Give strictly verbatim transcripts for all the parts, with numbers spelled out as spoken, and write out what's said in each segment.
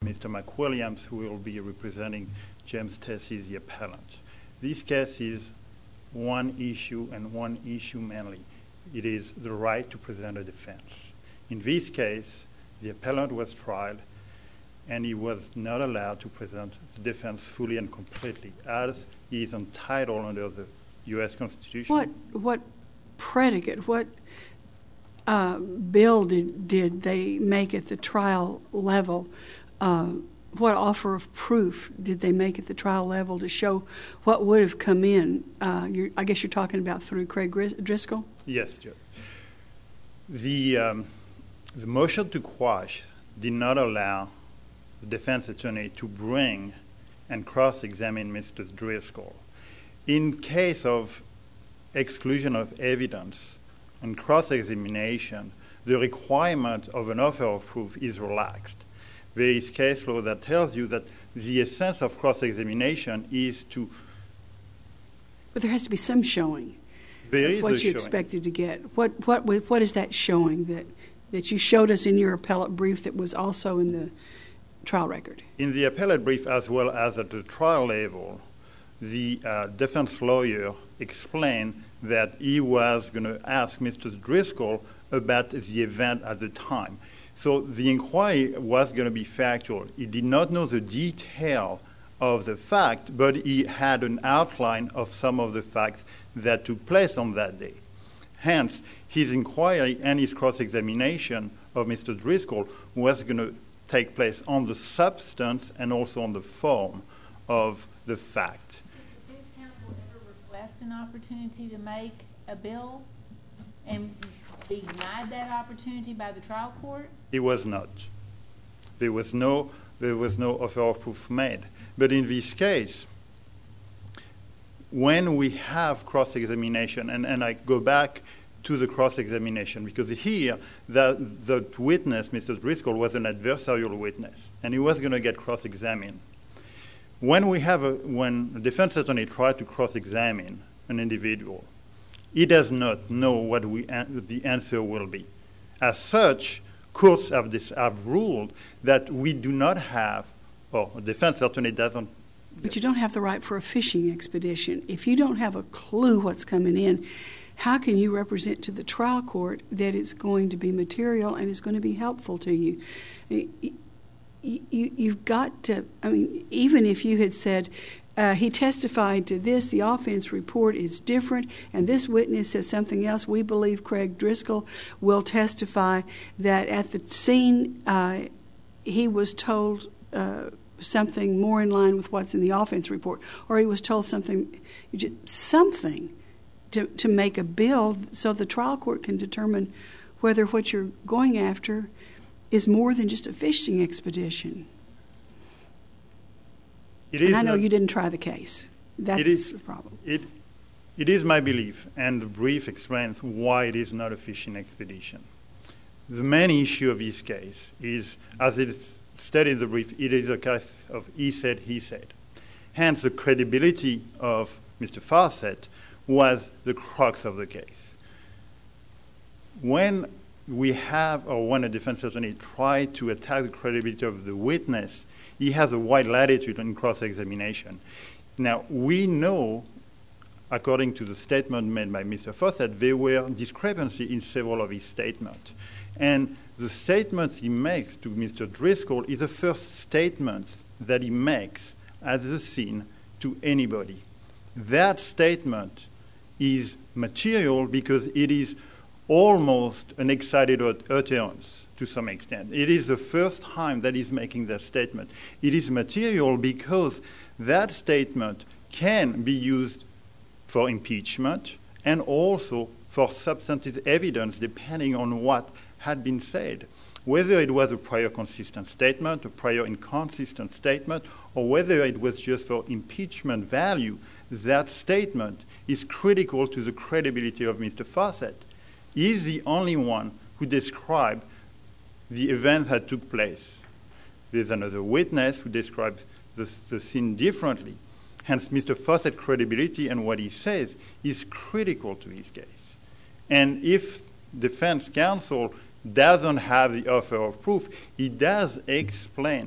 Mister McWilliams, who will be representing James Tessie, the appellant. This case is one issue and one issue mainly. It is the right to present a defense. In this case, the appellant was tried and he was not allowed to present the defense fully and completely, as he is entitled under the U S Constitution. What what predicate, what uh, bill did, did they make at the trial level? Uh, what offer of proof did they make at the trial level to show what would have come in? Uh, you're, I guess you're talking about through Craig Driscoll? Yes, Judge. The, um, the motion to quash did not allow the defense attorney to bring and cross-examine Mister Driscoll. In case of exclusion of evidence and cross-examination, the requirement of an offer of proof is relaxed. There is case law that tells you that the essence of cross-examination is to... But there has to be some showing There of is what a you showing. expected to get. What, what, what is that showing that, that you showed us in your appellate brief that was also in the trial record? In the appellate brief, as well as at the trial level, the uh, defense lawyer explained that he was going to ask Mister Driscoll about the event at the time. So the inquiry was going to be factual. He did not know the detail of the fact, but he had an outline of some of the facts that took place on that day. Hence, his inquiry and his cross-examination of Mister Driscoll was going to take place on the substance and also on the form of the fact. Did counsel ever request an opportunity to make a bill and be denied that opportunity by the trial court? It was not. There was no, there was no offer of proof made. But in this case, when we have cross-examination, and, and I go back to the cross-examination, because here the, the witness, Mister Driscoll, was an adversarial witness, and he was going to get cross-examined. When we have a, when a defense attorney tries to cross-examine an individual, he does not know what we, the answer will be. As such, courts have, this, have ruled that we do not have, or a defense attorney doesn't. But you don't have the right for a fishing expedition. If you don't have a clue what's coming in, how can you represent to the trial court that it's going to be material and it's going to be helpful to you? You, you you've got to, I mean, even if you had said, uh, he testified to this, the offense report is different, and this witness says something else, we believe Craig Driscoll will testify that at the scene uh, he was told uh, something more in line with what's in the offense report, or he was told something, something to, to make a bill so the trial court can determine whether what you're going after is more than just a fishing expedition. It and is I know not, you didn't try the case. That's it is, the problem. It, it is my belief, and the brief explains why it is not a fishing expedition. The main issue of this case is, as it is stated in the brief, it is a case of he said, he said. Hence, the credibility of Mister Fawcett was the crux of the case. When we have, or when a defense attorney tries to attack the credibility of the witness, he has a wide latitude in cross-examination. Now, we know, according to the statement made by Mister Fawcett, there were discrepancies in several of his statements. And the statement he makes to Mister Driscoll is the first statement that he makes at the scene to anybody. That statement is material because it is almost an excited utterance to some extent. It is the first time that he's making that statement. It is material because that statement can be used for impeachment and also for substantive evidence depending on what had been said. Whether it was a prior consistent statement, a prior inconsistent statement, or whether it was just for impeachment value, that statement is critical to the credibility of Mister Fawcett. He is the only one who described the event that took place. There's another witness who describes the, the scene differently. Hence, Mister Fawcett's credibility and what he says is critical to his case. And if defense counsel doesn't have the offer of proof, he does explain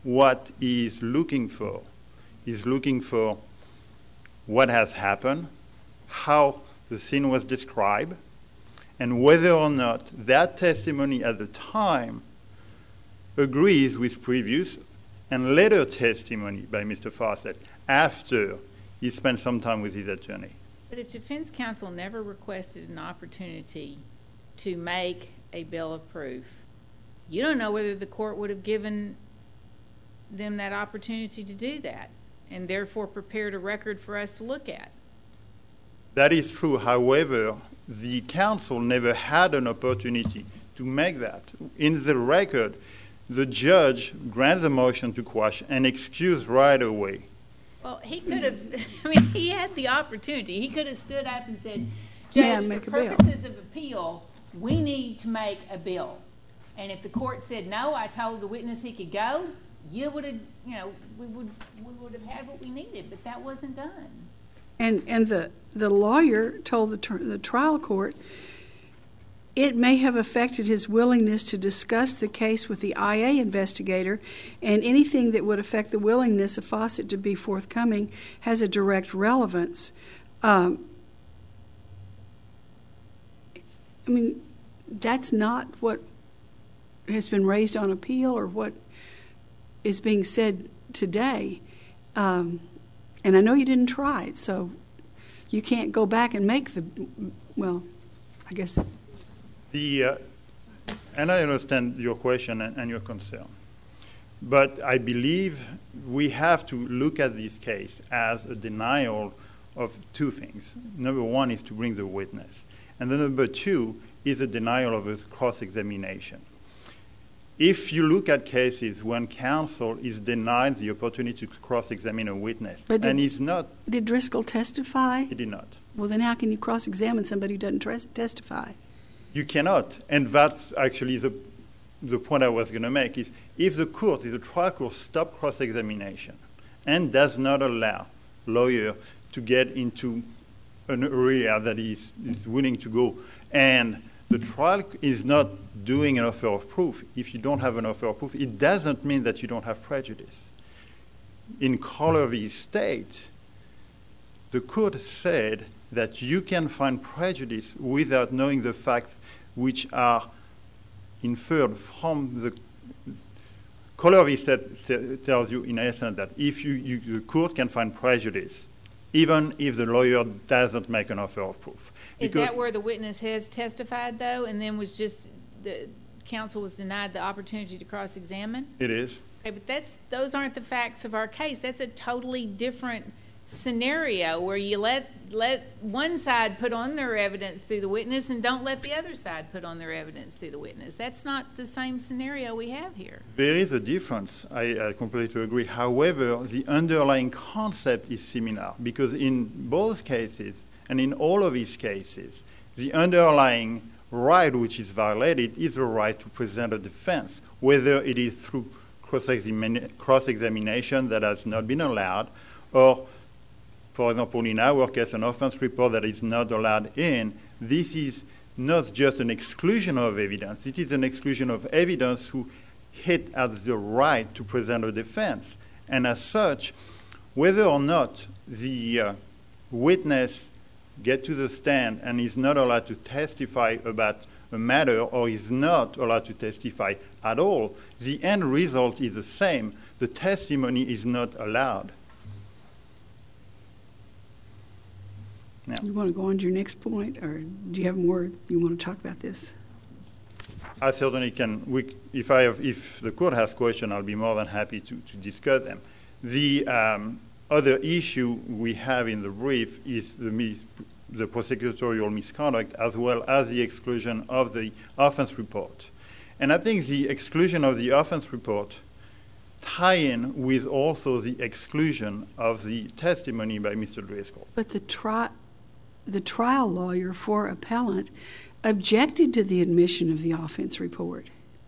what he's looking for. He's looking for what has happened, how the scene was described, and whether or not that testimony at the time agrees with previous and later testimony by Mister Fawcett after he spent some time with his attorney. But if defense counsel never requested an opportunity to make a bill of proof, you don't know whether the court would have given them that opportunity to do that and therefore prepared a record for us to look at. That is true. However, the counsel never had an opportunity to make that. In the record, the judge granted the motion to quash and excused right away. Well, he could have, I mean, he had the opportunity. He could have stood up and said, Judge, make for a bill. purposes of appeal, we need to make a bill. And if the court said no, I told the witness he could go, you would have, you know, we would we would have had what we needed, but that wasn't done. And and the, the lawyer told the, tr- the trial court it may have affected his willingness to discuss the case with the I A investigator, and anything that would affect the willingness of Fawcett to be forthcoming has a direct relevance. Um, I mean, that's not what has been raised on appeal or what is being said today. Um, and I know you didn't try it, so you can't go back and make the, well, I guess. The, uh, and I understand your question and, and your concern, but I believe we have to look at this case as a denial of two things. Number one is to bring the witness, and the number two is a denial of a cross-examination. If you look at cases when counsel is denied the opportunity to cross-examine a witness, But and did- he's not, Did Driscoll testify? he did not. Well, then how can you cross-examine somebody who doesn't tres- testify? You cannot, and that's actually the the point I was going to make, is if the court, if the trial court stop cross-examination and does not allow lawyer to get into an area that is, is willing to go, and the trial is not doing an offer of proof, if you don't have an offer of proof, it doesn't mean that you don't have prejudice. In Color v. State, the court said that you can find prejudice without knowing the facts which are inferred from the Color v. State t- tells you in essence that if you, you the court can find prejudice even if the lawyer doesn't make an offer of proof. Is Because that where the witness has testified, though, and then was just, the counsel was denied the opportunity to cross-examine? it is. Okay, but that's, those aren't the facts of our case. That's a totally different scenario where you let let one side put on their evidence through the witness and don't let the other side put on their evidence through the witness. That's not the same scenario we have here. There is a difference. I, I completely agree. However, the underlying concept is similar because in both cases, and in all of these cases, the underlying right which is violated is the right to present a defense, whether it is through cross-examina- cross-examination that has not been allowed, or, for example, in our case, an offense report that is not allowed in. This is not just an exclusion of evidence. It is an exclusion of evidence who hit at the right to present a defense. And as such, whether or not the uh, witness gets to the stand and is not allowed to testify about a matter or is not allowed to testify at all, the end result is the same. The testimony is not allowed. Now, You want to go on to your next point, or do you have more you want to talk about this? I certainly can. We, if I have, if the court has questions, I'll be more than happy to, to discuss them. The um, other issue we have in the brief is the mis- the prosecutorial misconduct, as well as the exclusion of the offense report. And I think the exclusion of the offense report tie in with also the exclusion of the testimony by Mister Driscoll. But the tri- the trial lawyer for appellant objected to the admission of the offense report.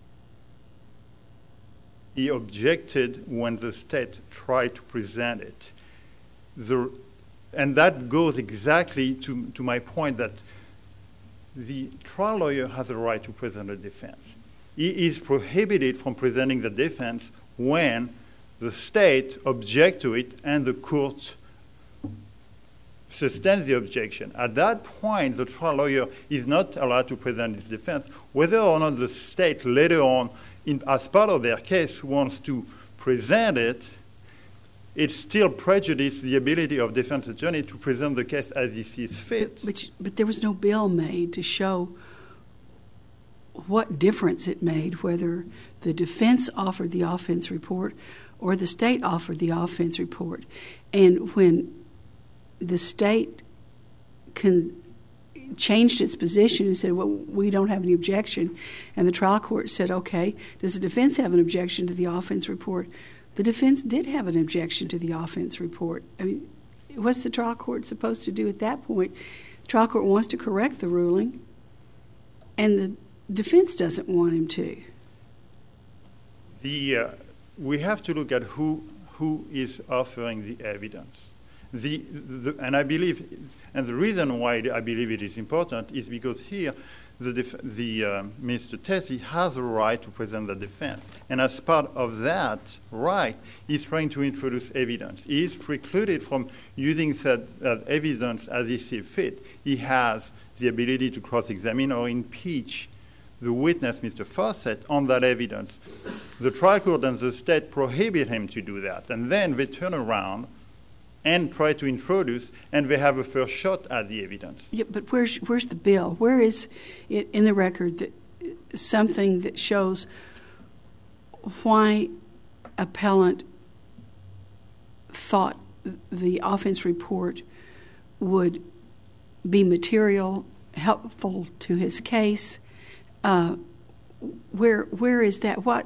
He objected when the state tried to present it. The, and that goes exactly to, to my point that the trial lawyer has a right to present a defense. He is prohibited from presenting the defense when the state object to it, and the court sustains the objection. At that point, the trial lawyer is not allowed to present his defense, whether or not the state later on, in, as part of their case, wants to present it. It still prejudices the ability of defense attorney to present the case as he sees fit. But, but, but there was no bill made to show what difference it made whether the defense offered the offense report or the state offered the offense report. And when the state con- changed its position and said, well, we don't have any objection, and the trial court said, okay, does the defense have an objection to the offense report? The defense did have an objection to the offense report. I mean, what's the trial court supposed to do at that point? The trial court wants to correct the ruling, and the defense doesn't want him to. The, uh, we have to look at who who is offering the evidence. The, the, and I believe, and the reason why I believe it is important is because here, the, def- the uh, Mister Tessie has a right to present the defense, and as part of that right, he's trying to introduce evidence. He is precluded from using that, that evidence as he sees fit. He has the ability to cross-examine or impeach the witness, Mister Fawcett, on that evidence. The trial court and the state prohibit him to do that, and then they turn around and try to introduce, and they have a first shot at the evidence. Yeah, but where's where's the bill? Where is it in the record that something that shows why appellant thought the offense report would be material, helpful to his case? Uh, where where is that? What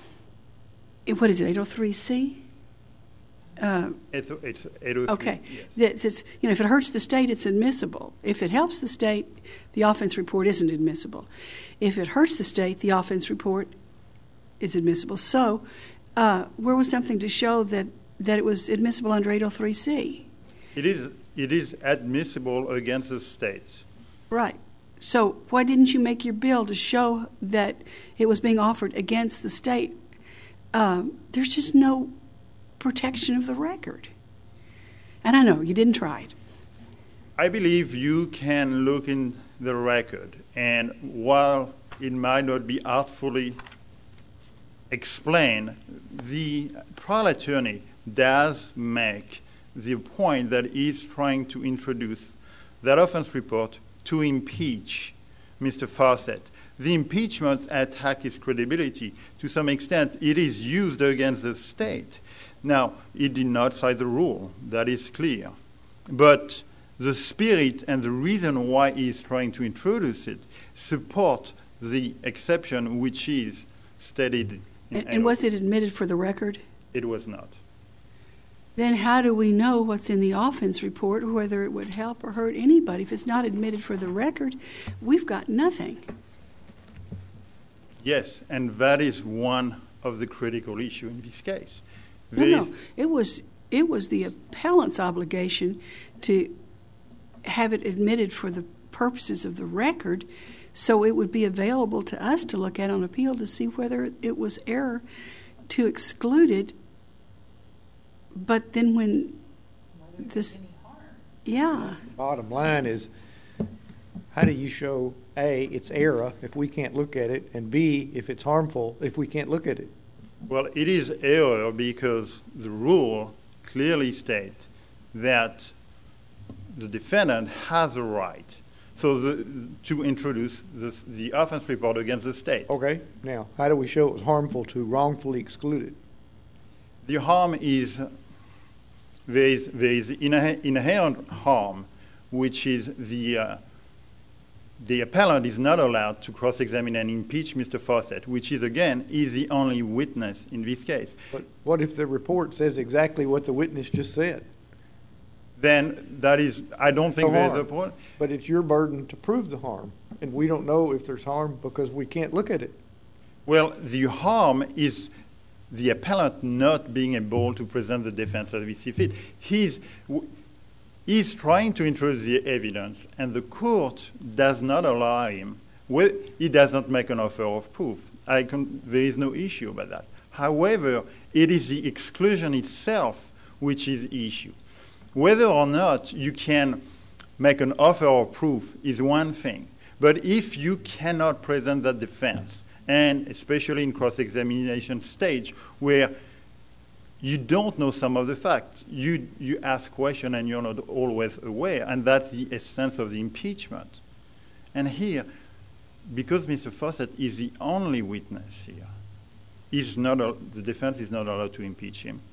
what is it? eight oh three C. Uh, it's it's eight oh three. Okay. Yes. It's, you know, if it hurts the state, it's admissible. If it helps the state, the offense report isn't admissible. If it hurts the state, the offense report is admissible. So, uh, where was something to show that, that it was admissible under eight oh three C? It is it is admissible against the state. Right. So why didn't you make your bill to show that it was being offered against the state? Um, there's just no protection of the record. And I know you didn't try it. I believe you can look in the record, and while it might not be artfully explained, the trial attorney does make the point that he's trying to introduce that offense report to impeach Mister Fawcett. The impeachment attack his credibility. To some extent, it is used against the state. Now, it did not cite the rule. That is clear. But the spirit and the reason why he is trying to introduce it support the exception which is stated. In and, and was it admitted for the record? It was not. Then how do we know what's in the offense report, or whether it would help or hurt anybody? If it's not admitted for the record, we've got nothing. Yes, and that is one of the critical issues in this case. No, no, it was it was the appellant's obligation to have it admitted for the purposes of the record, so it would be available to us to look at on appeal to see whether it was error to exclude it. But then when this, yeah. Bottom line is, how do you show, A, it's error if we can't look at it, and B, if it's harmful if we can't look at it? Well, it is error because the rule clearly states that the defendant has a right so the, to introduce the, the offense report against the state. Okay. Now, how do we show it was harmful to wrongfully exclude it? The harm is, there is, there is inherent harm, which is the uh, the appellant is not allowed to cross-examine and impeach Mister Fawcett, which is, again, is the only witness in this case. But what if the report says exactly what the witness just said? Then that is, I don't think No there is harm. a point. But it's your burden to prove the harm, and we don't know if there's harm because we can't look at it. Well, the harm is the appellant not being able to present the defense as we see fit. He's, he's trying to introduce the evidence, and the court does not allow him. Well, he does not make an offer of proof. I can, there is no issue about that. However, It is the exclusion itself which is the issue. Whether or not you can make an offer of proof is one thing. But if you cannot present that defense, and especially in cross-examination stage where you don't know some of the facts, you, you ask questions and you're not always aware, and that's the essence of the impeachment. And here, because Mister Fawcett is the only witness here, is not a, the defense is not allowed to impeach him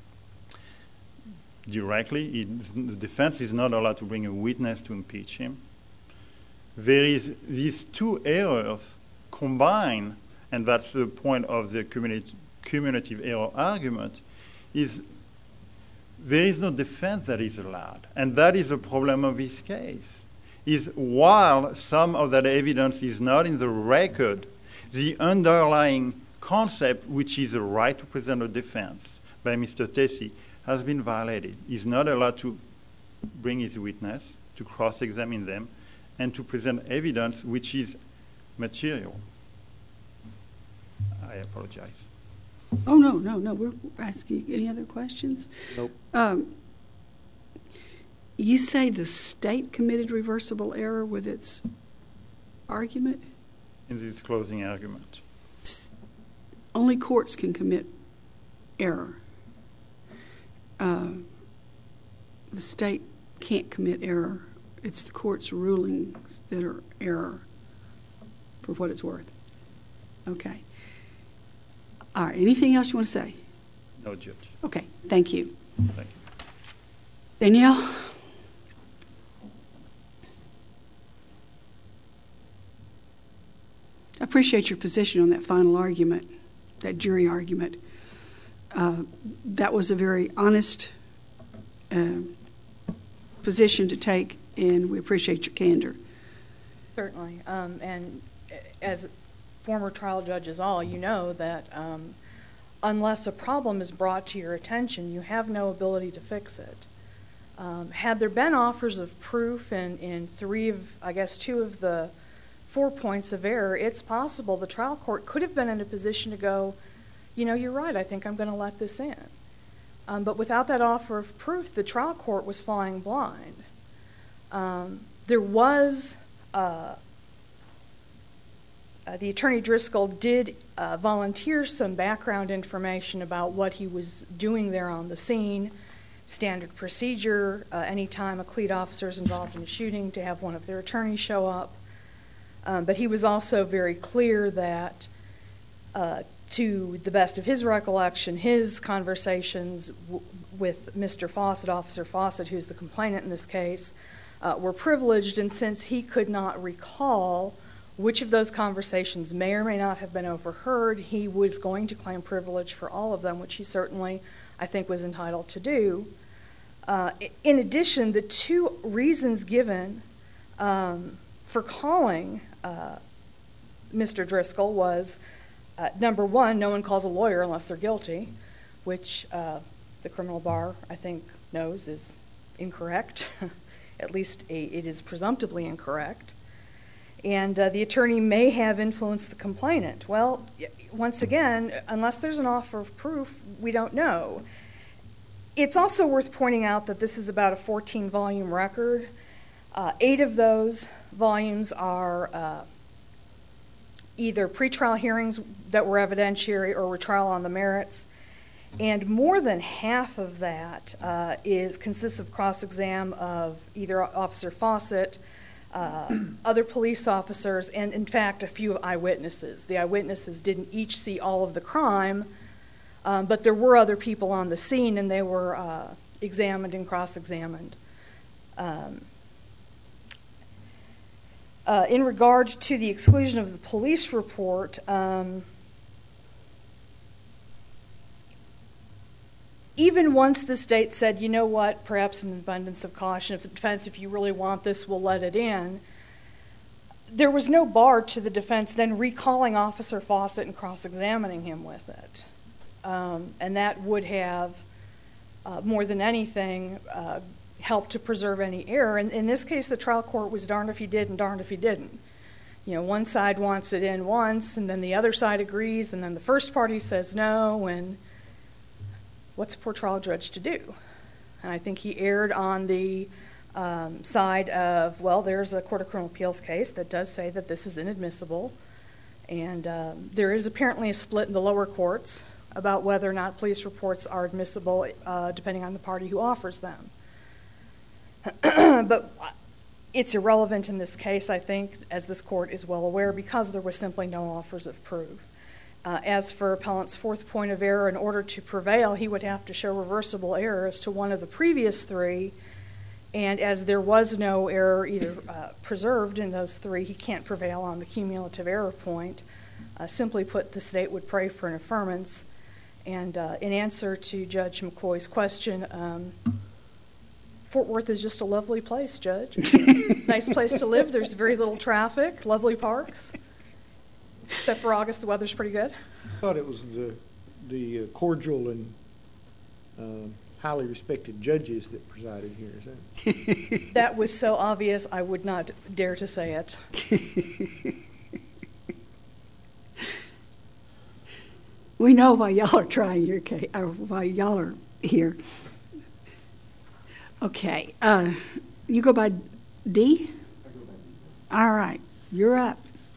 directly. It, the defense is not allowed to bring a witness to impeach him. There is these two errors combined, and that's the point of the cumulative, cumulative error argument, is there is no defense that is allowed. And that is the problem of this case, is while some of that evidence is not in the record, the underlying concept, which is the right to present a defense by Mister Tesi, has been violated. He's not allowed to bring his witness, to cross-examine them, and to present evidence which is material. I apologize. Oh, no, no, no. We're asking any other questions? Nope. Um, you say the state committed reversible error with its argument? In this closing argument. Only courts can commit error. Uh, the state can't commit error. It's the court's rulings that are error, for what it's worth. Okay. All right. Anything else you want to say? No, Judge. Okay. Thank you. Thank you. Danielle? I appreciate your position on that final argument, that jury argument. Uh, that was a very honest uh, position to take, and we appreciate your candor. Certainly. Um, and as former trial judges all, you know that um, unless a problem is brought to your attention, you have no ability to fix it. Um, had there been offers of proof in, in three of, I guess, two of the four points of error, it's possible the trial court could have been in a position to go, you know, you're right, I think I'm going to let this in. Um, but without that offer of proof, the trial court was flying blind. Um, there was, uh, uh, the Attorney Driscoll did uh, volunteer some background information about what he was doing there on the scene, standard procedure, uh, anytime a cleat officer is involved in a shooting, to have one of their attorneys show up. Um, but he was also very clear that uh, to the best of his recollection, his conversations w- with Mister Fawcett, Officer Fawcett, who's the complainant in this case, uh, were privileged, and since he could not recall which of those conversations may or may not have been overheard, he was going to claim privilege for all of them, which he certainly, I think, was entitled to do. Uh, in addition, the two reasons given um, for calling uh, Mister Driscoll was, Uh, number one, no one calls a lawyer unless they're guilty, which uh, the criminal bar, I think, knows is incorrect. At least a, it is presumptively incorrect. And uh, the attorney may have influenced the complainant. Well, once again, unless there's an offer of proof, we don't know. It's also worth pointing out that this is about a fourteen-volume record. Uh, eight of those volumes are uh, either pretrial hearings that were evidentiary or retrial on the merits, and more than half of that uh, is consists of cross-exam of either Officer Fawcett, uh, other police officers, and in fact a few eyewitnesses. The eyewitnesses didn't each see all of the crime, um, but there were other people on the scene, and they were uh, examined and cross-examined. Um, Uh, in regard to the exclusion of the police report, um, even once the state said, you know what, perhaps in abundance of caution, if the defense, if you really want this, we'll let it in, there was no bar to the defense then recalling Officer Fawcett and cross-examining him with it. Um, and that would have, uh, more than anything, uh, help to preserve any error. And in this case, the trial court was darned if he did and darned if he didn't. You know, one side wants it in once, and then the other side agrees, and then the first party says no, and what's a poor trial judge to do? And I think he erred on the um, side of, well, there's a Court of Criminal Appeals case that does say that this is inadmissible, and um, there is apparently a split in the lower courts about whether or not police reports are admissible, uh, depending on the party who offers them. But it's irrelevant in this case, I think, as this court is well aware, because there was simply no offers of proof. Uh, as for appellant's fourth point of error, in order to prevail, he would have to show reversible error as to one of the previous three, and as there was no error either uh, preserved in those three, he can't prevail on the cumulative error point. Uh, simply put, the state would pray for an affirmance. And uh, in answer to Judge McCoy's question, um, Fort Worth is just a lovely place, Judge. Nice place to live. There's very little traffic, lovely parks. Except for August, the weather's pretty good. I thought it was the the cordial and uh, highly respected judges that presided here. Is that? That was so obvious, I would not dare to say it. We know why y'all are trying your case, or why y'all are here. Okay, uh, you go by D? I go by D. All right, you're up.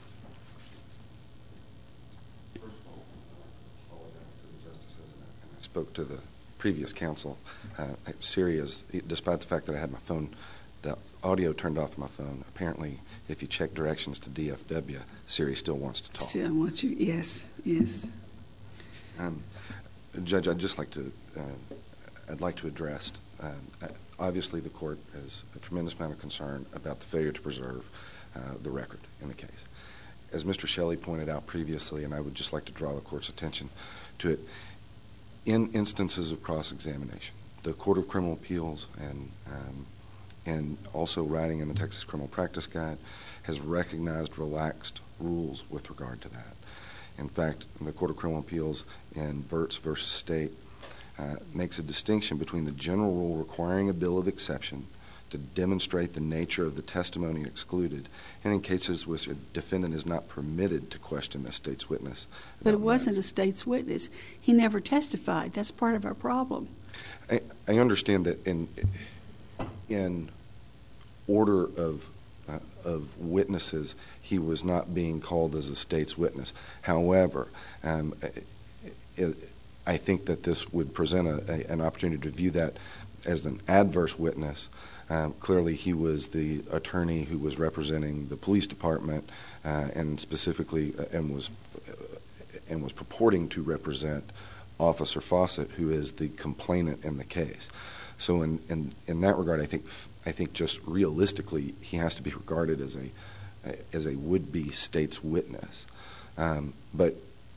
Spoke to the previous counsel. Uh, Siri is, despite the fact that I had my phone, the audio turned off my phone. Apparently, if you check directions to D F W, Siri still wants to talk. Still wants you, yes, yes. Um, Judge, I'd just like to, uh, I'd like to address, uh, obviously the court has a tremendous amount of concern about the failure to preserve uh, the record in the case. As Mister Shelley pointed out previously, and I would just like to draw the court's attention to it, in instances of cross-examination, the Court of Criminal Appeals and um, and also writing in the Texas Criminal Practice Guide has recognized relaxed rules with regard to that. In fact, the Court of Criminal Appeals in Virts versus State uh, makes a distinction between the general rule requiring a bill of exception to demonstrate the nature of the testimony excluded, and in cases where a defendant is not permitted to question a state's witness. But it wasn't a state's witness. He never testified. That's part of our problem. I, I understand that in in order of uh, of witnesses, he was not being called as a state's witness. However, um, it, I think that this would present a, a, an opportunity to view that as an adverse witness. Um, clearly, he was the attorney who was representing the police department, uh, and specifically, uh, and was uh, and was purporting to represent Officer Fawcett, who is the complainant in the case. So, in in, in that regard, I think I think just realistically, he has to be regarded as a as a would-be state's witness. Um, but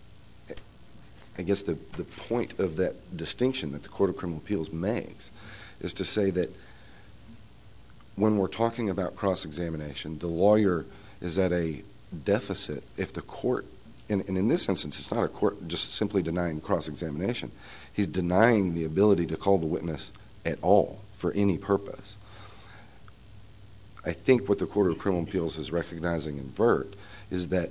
I guess the the point of that distinction that the Court of Criminal Appeals makes is to say that when we're talking about cross-examination, the lawyer is at a deficit if the court, and, and in this instance, it's not a court just simply denying cross-examination. He's denying the ability to call the witness at all for any purpose. I think what the Court of Criminal Appeals is recognizing in Vert is that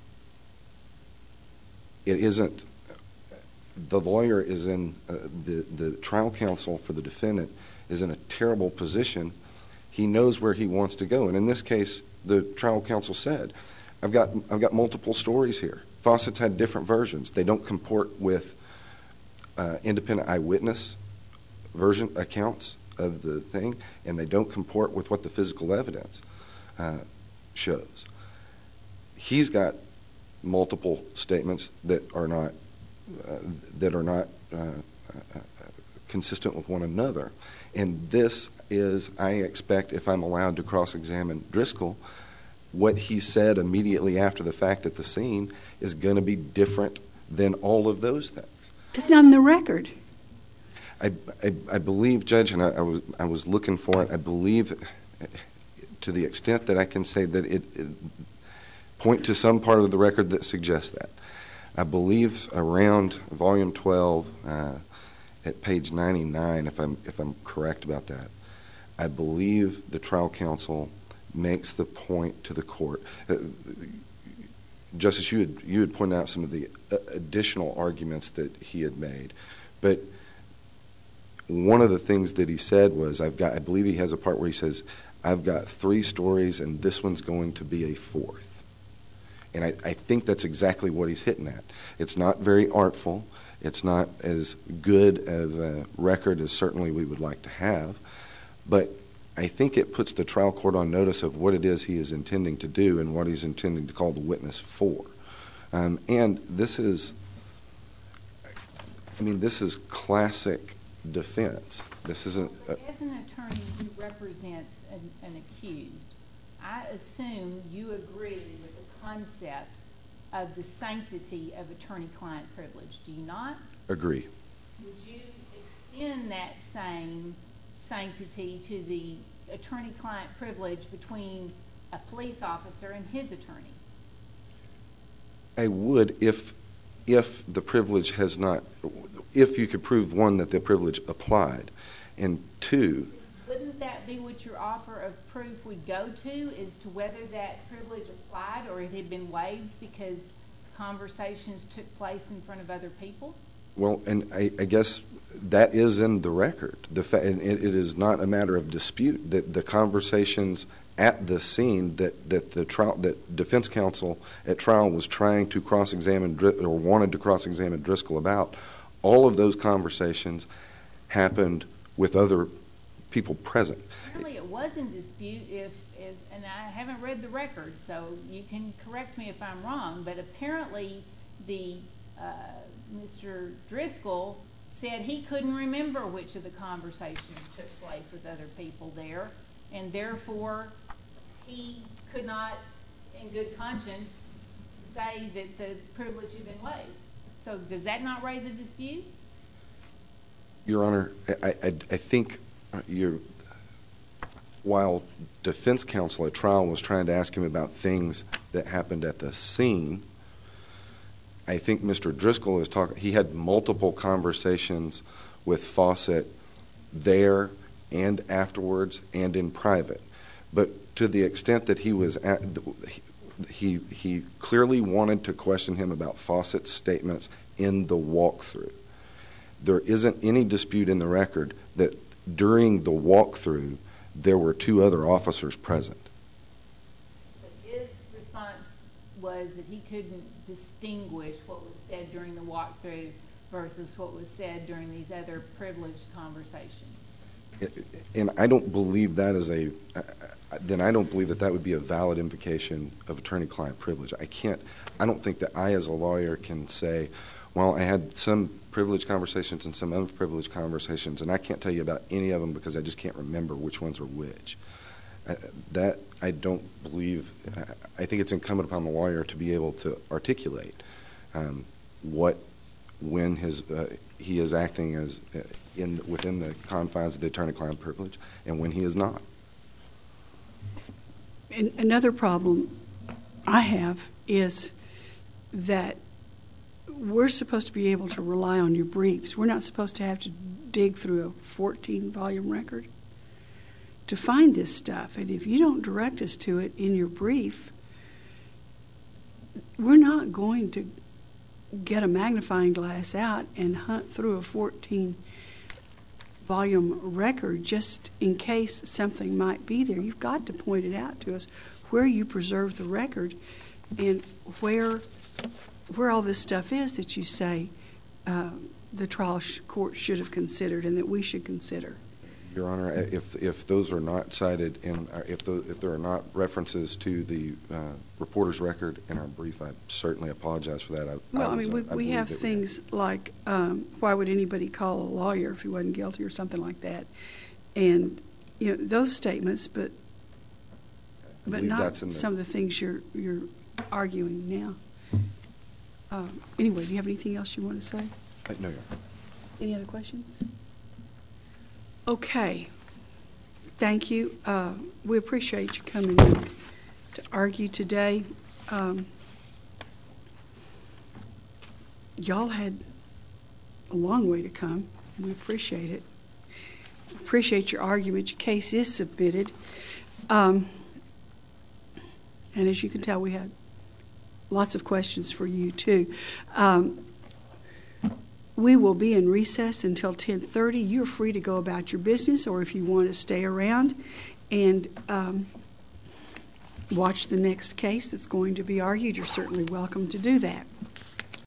it isn't, the lawyer is in, uh, the, the trial counsel for the defendant is in a terrible position. He knows where he wants to go. And in this case, the trial counsel said, I've got I've got multiple stories here. Fawcett's had different versions. They don't comport with uh, independent eyewitness version accounts of the thing, and they don't comport with what the physical evidence uh, shows. He's got multiple statements that are not uh, that are not uh, uh, consistent with one another. And this is, I expect, if I'm allowed to cross-examine Driscoll, what he said immediately after the fact at the scene is going to be different than all of those things. That's not in the record. I, I, I believe, Judge, and I, I was I was looking for it, I believe, to the extent that I can say that it, it point to some part of the record that suggests that. I believe around volume twelve, uh, at page ninety-nine, if I'm if I'm correct about that, I believe the trial counsel makes the point to the court. Uh, Justice, you had you had pointed out some of the uh, additional arguments that he had made, but one of the things that he said was, I've got, I believe he has a part where he says, I've got three stories and this one's going to be a fourth. And I, I think that's exactly what he's hitting at. It's not very artful. It's not as good of a record as certainly we would like to have. But I think it puts the trial court on notice of what it is he is intending to do and what he's intending to call the witness for. Um, and this is, I mean, this is classic defense. This isn't. Uh, As an attorney who represents an, an accused, I assume you agree with the concept of the sanctity of attorney-client privilege. Do you not? Agree. Would you extend that same sanctity to the attorney-client privilege between a police officer and his attorney? I would if if the privilege has not, if you could prove, one, that the privilege applied, and two... Wouldn't that be what your offer of proof would go to, is to whether that privilege applied or it had been waived because conversations took place in front of other people? Well, and I, I guess that is in the record. The fa- and it, it is not a matter of dispute that the conversations at the scene that, that the trial, that defense counsel at trial was trying to cross-examine or wanted to cross-examine Driscoll about, all of those conversations happened with other people present. Apparently it was in dispute if, is, and I haven't read the record, so you can correct me if I'm wrong, but apparently the uh, Mister Driscoll said he couldn't remember which of the conversations took place with other people there, and therefore he could not, in good conscience, say that the privilege had been waived. So does that not raise a dispute? Your Honor, I, I, I think you're, while defense counsel at trial was trying to ask him about things that happened at the scene, I think Mister Driscoll is talking, he had multiple conversations with Fawcett there and afterwards and in private. But to the extent that he was at, he, he clearly wanted to question him about Fawcett's statements in the walkthrough. There isn't any dispute in the record that during the walkthrough there were two other officers present. But his response was that he couldn't distinguish what was said during the walkthrough versus what was said during these other privileged conversations. And I don't believe that is a, then I don't believe that that would be a valid invocation of attorney-client privilege. I can't, I don't think that I as a lawyer can say, well, I had some privileged conversations and some unprivileged conversations, and I can't tell you about any of them because I just can't remember which ones were which. Uh, that I don't believe, I think it's incumbent upon the lawyer to be able to articulate um, what, when his, uh, he is acting as uh, in within the confines of the attorney-client privilege and when he is not. And another problem I have is that we're supposed to be able to rely on your briefs. We're not supposed to have to dig through a fourteen volume record to find this stuff. And if you don't direct us to it in your brief, we're not going to get a magnifying glass out and hunt through a fourteen volume record just in case something might be there. You've got to point it out to us where you preserve the record and where where all this stuff is that you say uh, the trial sh- court should have considered and that we should consider. Your Honor, if if those are not cited in, if the, if there are not references to the uh, reporter's record in our brief, I certainly apologize for that. I, well, I, I mean, we, I we have we things have. like um, why would anybody call a lawyer if he wasn't guilty or something like that, and you know those statements, but but not the, some of the things you're you're arguing now. Um, anyway, do you have anything else you want to say? Uh, no, Your Honor. Any other questions? Okay. Thank you. Uh, we appreciate you coming in to argue today. Um, y'all had a long way to come. We appreciate it. Appreciate your argument. Your case is submitted. Um, and as you can tell, we had lots of questions for you, too. Um, we will be in recess until ten thirty. You're free to go about your business, or if you want to stay around and um, watch the next case that's going to be argued, you're certainly welcome to do that.